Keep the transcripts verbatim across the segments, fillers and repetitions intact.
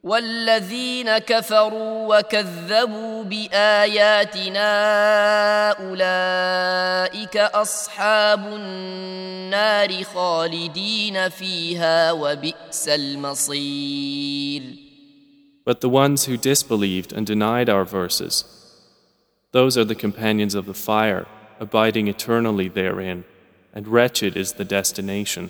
والذين كفروا وكذبوا بآياتنا أولئك أصحاب النار خالدين فيها وبئس المصير. But the ones who disbelieved and denied our verses, those are the companions of the fire, abiding eternally therein, and wretched is the destination.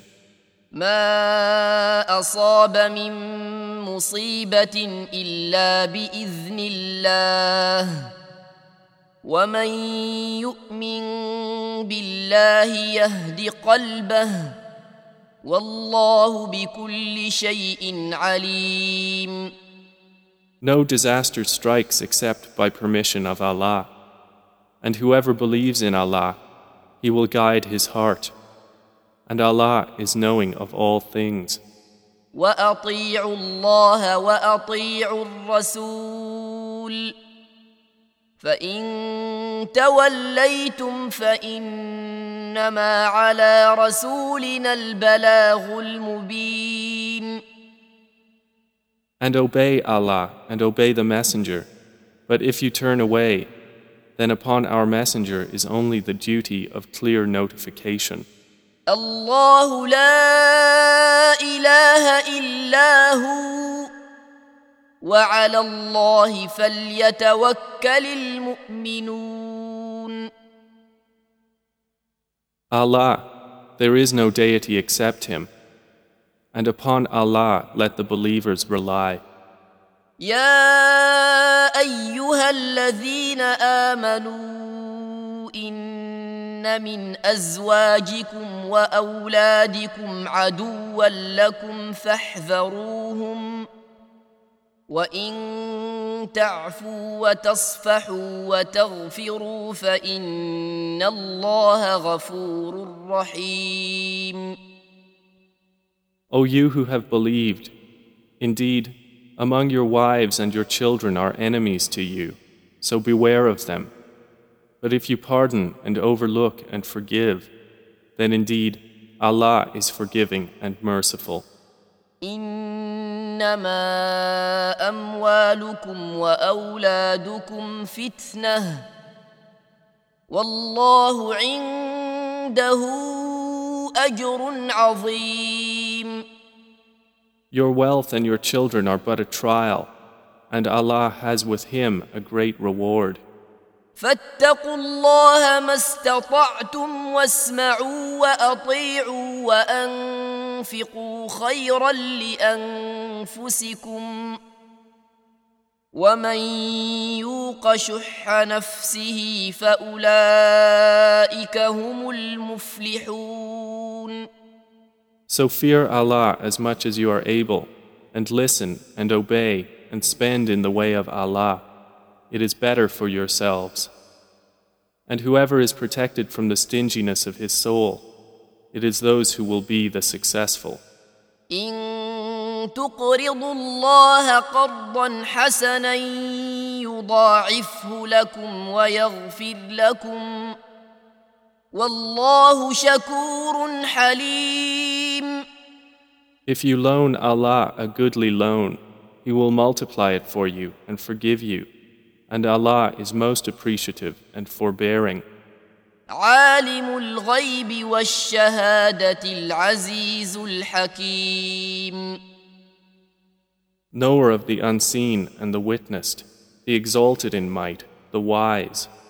ما أصاب من مصيبة إلا بإذن الله ومن يؤمن بالله يهد قلبه والله بكل شيء عليم. No disaster strikes except by permission of Allah, and whoever believes in Allah, He will guide his heart. And Allah is knowing of all things. وأطيعوا الله وأطيعوا الرسول فإن توليتم فإنما على رسولنا البلاغ المبين. And obey Allah and obey the Messenger. But if you turn away, then upon our Messenger is only the duty of clear notification. الله لا إله إلا هو وعلى الله فليتوكل المؤمنون. Allah, there is no deity except Him, and upon Allah let the believers rely. يا أيها الذين آمنوا إن من أزواجكم وأولادكم عدوا لكم فاحذروهم وإن تعفوا وتصفحوا وتغفروا فإن الله غفور رحيم. O you who have believed, indeed, among your wives and your children are enemies to you, so beware of them. But if you pardon and overlook and forgive, then indeed Allah is forgiving and merciful. إنما أموالكم وأولادكم فتنة والله عنده أجر عظيم. Your wealth and your children are but a trial, and Allah has with Him a great reward. فاتقوا الله ما استطعتم واسمعوا وأطيعوا وأنفقوا خيرا لأنفسكم ومن يوق شح نفسه فأولئك هم المفلحون. So fear Allah as much as you are able, and listen and obey and spend in the way of Allah. It is better for yourselves. And whoever is protected from the stinginess of his soul, it is those who will be the successful. إن تقرضوا الله قرضا حسنا يضاعفه لكم ويغفر لكم والله شكور حليم. If you loan Allah a goodly loan, He will multiply it for you and forgive you. And Allah is most appreciative and forbearing. عالم الغيب والشهادة العزيز الحكيم. Knower of the unseen and the witnessed, the exalted in might, the wise.